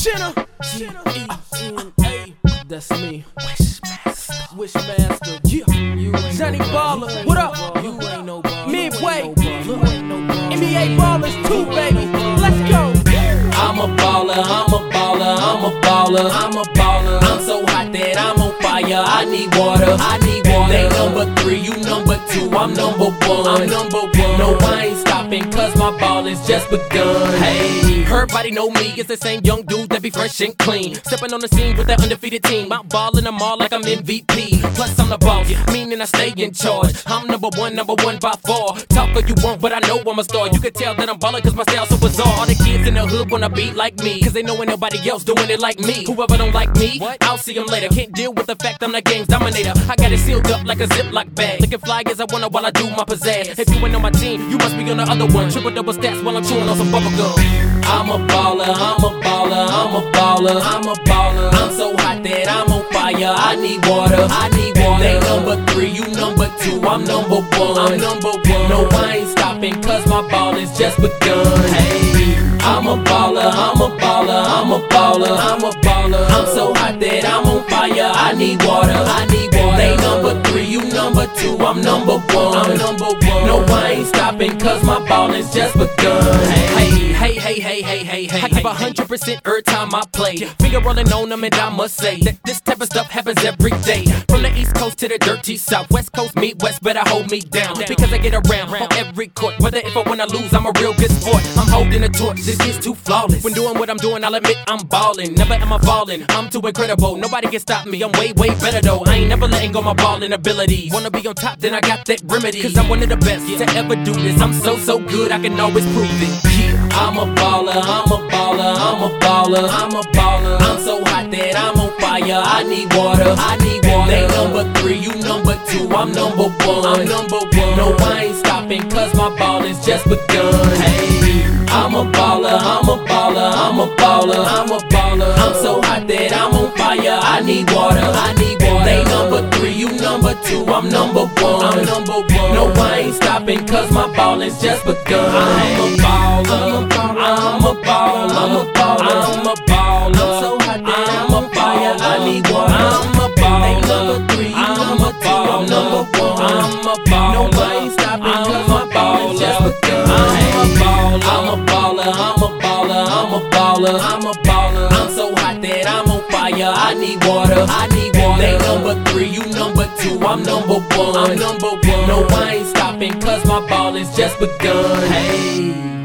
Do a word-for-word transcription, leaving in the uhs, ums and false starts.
Chinna, G E N A, that's me. Wishmaster, Wishmaster, yeah. You ain't Johnny Baller, what up? You ain't no baller. Midway, you ain't no baller. N B A ballers too, baby. Let's go. I'm a baller, I'm a baller, I'm a baller, I'm a baller. I'm so hot that I'm on fire. I need water, I need water. They number three, you number two, I'm number one. I'm number one. No, I ain't stopping, cause my ball is just begun. Hey, everybody know me, it's the same young dude that be fresh and clean. Stepping on the scene with that undefeated team. I'm balling them all like I'm M V P. Plus I'm the boss, meaning I stay in charge. I'm number one, number one by far. Talk all you want, but I know I'm a star. You can tell that I'm ballin' cause my style's so bizarre. All the kids in the hood wanna be like me, cause they know ain't nobody else doing it like me. Whoever don't like me, what? I'll see them later. Can't deal with the fact I'm the game's dominator. I got it sealed up like a Ziploc bag. Looking fly as I wanna while I do my pizzazz. If you ain't on my team, you must be on the other one. Triple double stats while I'm chewing on some bubble gum. I'm a baller, I'm a baller, I'm a baller, I'm a baller. I'm so hot that I'm on fire. I need water, I need water. They number three, you number two, I'm number one. I'm number one. No, I ain't stopping, cause my ball is just begun. Hey, I'm a baller, I'm a baller, I'm a baller, I'm a baller. I'm so hot that I'm on fire. I need water, I need water. They number three, you number two, I'm number one. I'm number one. No, I ain't stopping, cause my ball is just begun. Hey, hey, hey, hey, hey, hey, hey. I give a hundred percent every time I play. Finger rolling on them, and I must say that this type of stuff happens every day. From the East Coast to the dirty South, West Coast meet West, better hold me down, because I get around on every court. Whether if I win or lose, I'm a real good sport. I'm holding a torch, this is too flawless. When doing what I'm doing, I'll admit I'm ballin'. Never am I falling, I'm too incredible. Nobody can stop me, I'm way, way better though. I ain't never letting go my ballin' abilities. Wanna be on top, then I got that remedy, cause I'm one of the best to ever do this. I'm so, so good, I can always prove it. Yeah. I'm a baller, I'm a baller, I'm a baller, I'm a baller. I'm so hot that I'm on fire. I need water, I need water. They number three, you number two, I'm number one. I'm number one. No, I ain't stopping, cause my ball is just begun. Hey, I'm a baller, I'm a baller, I'm a baller, I'm a baller. I'm so hot that I'm on fire. I need water, I need water. They number three, you number two, I'm number one. I'm number one. No, I ain't stopping, cause my ball is just begun. I'm a baller, I'm a baller, I'm a baller, I'm a baller. I'm so hot that I'm on fire. I need water. I'm a baller. They number three, I'm a baller, I'm number one. I'm a baller. No, I ain't stopping, cause my ball is just begun. I'm a baller, I'm a baller, I'm a baller, I'm a baller, I'm a baller. I'm so hot that I'm on fire. I need water, I need water. They number three, you number two, I'm number one. I'm number one. No, I ain't stopping, cause my ball is just begun. Hey.